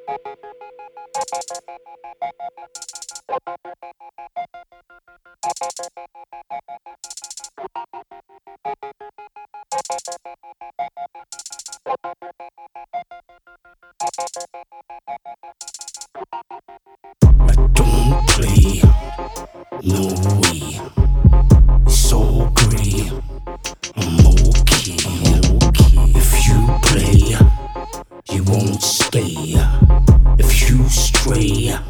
I don't play, no way. It's all grey, I'm okay. If you play, you won't stay. If you stray,